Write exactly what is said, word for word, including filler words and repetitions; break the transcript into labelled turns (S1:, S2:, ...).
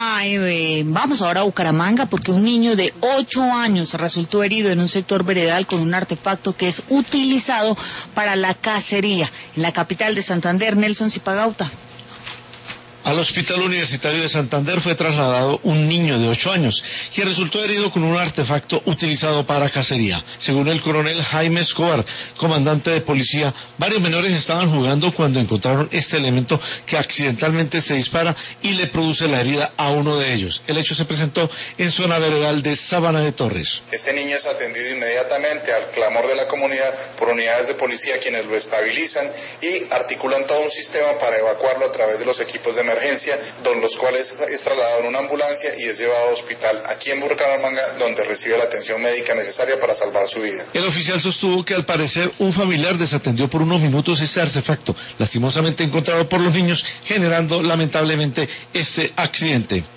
S1: Ay, eh, vamos ahora a Bucaramanga porque un niño de ocho años resultó herido en un sector veredal con un artefacto que es utilizado para la cacería. En la capital de Santander, Nelson Zipagauta.
S2: Al Hospital Universitario de Santander fue trasladado un niño de ocho años, quien resultó herido con un artefacto utilizado para cacería. Según el coronel Jaime Escobar, comandante de policía, varios menores estaban jugando cuando encontraron este elemento que accidentalmente se dispara y le produce la herida a uno de ellos. El hecho se presentó en zona veredal de Sabana de Torres.
S3: Este niño es atendido inmediatamente al clamor de la comunidad por unidades de policía, quienes lo estabilizan y articulan todo un sistema para evacuarlo a través de los equipos de emergencia, don los cuales es trasladado en una ambulancia y es llevado a hospital aquí en Bucaramanga, donde recibe la atención médica necesaria para salvar su vida.
S2: El oficial sostuvo que al parecer un familiar desatendió por unos minutos este artefacto, lastimosamente encontrado por los niños, generando lamentablemente este accidente.